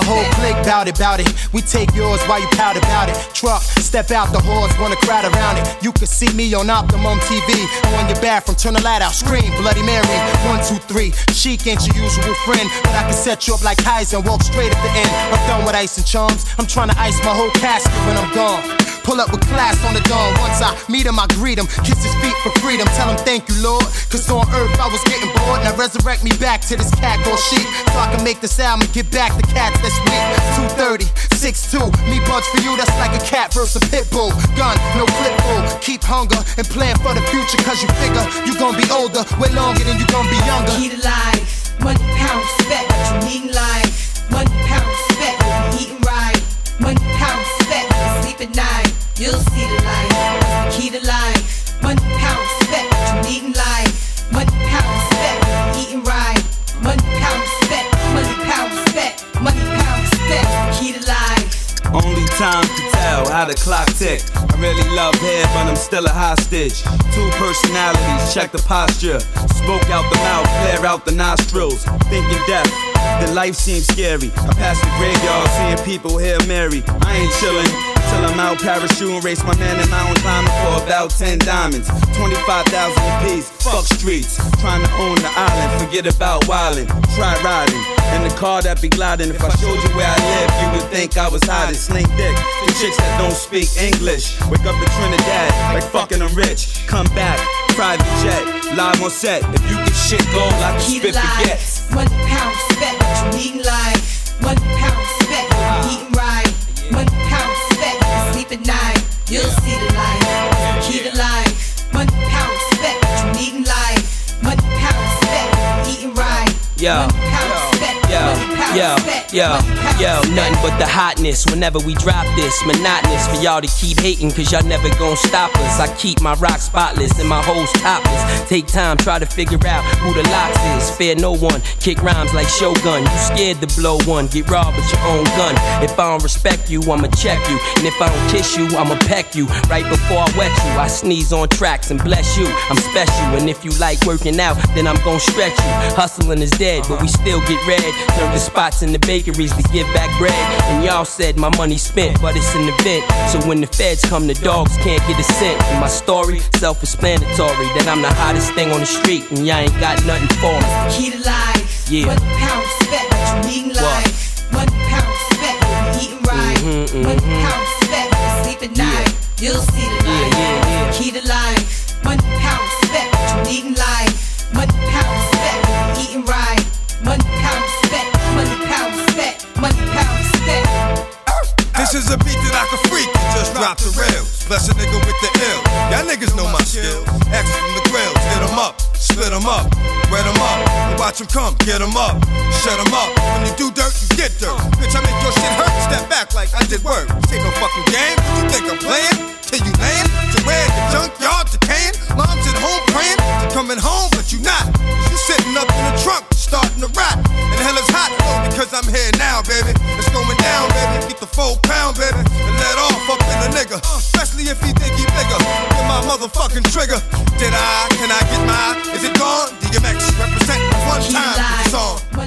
whole clique bout it. We take yours while you pout about it. Truck, step out, the hordes wanna crowd around it. You can see me on Optimum TV. On your bathroom, turn the light out, scream Bloody Mary. 1, 2, 3. Chic ain't your usual friend, but I can set you up like Heisen, walk straight at the end. I'm done with ice and charms. I'm trying to ice my whole casket when I'm gone. Pull up with class on the dawn. Once I meet him, I greet him. Kiss his feet for freedom. Tell him thank you, Lord. Cause on earth I was getting bored. Now resurrect me back to this cat called sheep. So I can make this album and get back the cats that's weak. 230, 6'2". Me bugs for you, that's like a cat versus a pit bull. Gun, no clip bull. Keep hunger and plan for the future. Cause you figure you gon' be older way longer than you gon' be younger. Key to life, money, pound, respect. What you need in life. Money, pound, respect. What you eating right. Money, pound, respect. Sleep at night. You'll see the light. What's the key to life? Money, pound, respect. What you need in life. Money, pound, respect. What you eating right. Money, pound, respect. Money, pound, respect. Money, pound, respect. Key to life. Only time to tell how the clock tick. I really love head, but I'm still a hostage. 2 personalities, check the posture. Smoke out the mouth, flare out the nostrils. Thinking death, then life seems scary. I pass the graveyard, seeing people Hail Mary. I ain't chillin' till I'm out parachuting, race my man in mountain climbing for about 10 diamonds. 25,000 apiece, fuck streets. Trying to own the island, forget about wildin'. Try riding, in the car that be gliding. If I showed you where I live, you would think I was hiding. Sling dick, the chicks that don't speak English. Wake up in Trinidad, like fucking I'm rich. Come back, private jet, live on set. If you get shit gold, I can spit baguettes. Money, pound, respect. What you need in life. Money, pound, respect. What you eating right. Money, pound, respect. Sleep at night. You'll see the light. What's the key to life? Money, pound, respect. What you need in life. Money, pound, respect. What you eating right. Yo, nothing but the hotness whenever we drop this. Monotonous for y'all to keep hating, cause y'all never gon' stop us. I keep my rock spotless and my hoes topless. Take time, try to figure out who the locks is. Fear no one, kick rhymes like Shogun. You scared to blow one, get robbed with your own gun. If I don't respect you, I'ma check you. And if I don't kiss you, I'ma peck you. Right before I wet you, I sneeze on tracks and bless you. I'm special, and if you like working out, then I'm gon' stretch you. Hustling is dead, but we still get red. Turn the spots in the bakeries to give back bread. And y'all said my money's spent, but it's an event. So when the feds come, the dogs can't get a cent. And my story, self-explanatory, that I'm the hottest thing on the street, and y'all ain't got nothing for me. Key to life. Yeah. Money, pound, respect. What you need in life. Money, pound, respect. What you eating right. Money, pound, respect. Sleep at night. You'll see the light. Key to life. Money, pound, respect. What you need in life. Money, pound, respect. What you eating right. Money, pound, respect. Money, pound, respect. Money, pound, respect. This is a beat that I can freak and just drop the rails. Bless a nigga with the ill. Y'all niggas know my skills. X from the grills. Hit 'em up, split 'em up, wet 'em up, and watch 'em come, get 'em up, shut 'em up. When you do dirt, you get dirt. Bitch, I make your shit hurt. Step back like I did work. This ain't no fucking game. You think I'm playing? Till you land? To where the junkyard decaying? Mom's at home praying. You're coming home, but you not. You sitting up in the trunk, starting to rot. And hell is hot, though, because I'm here now, baby. It's going down, baby. Get the 4 pound, baby, and let off up in a nigga. Especially if he think he bigger than my motherfucking trigger. Can I get mine? Is it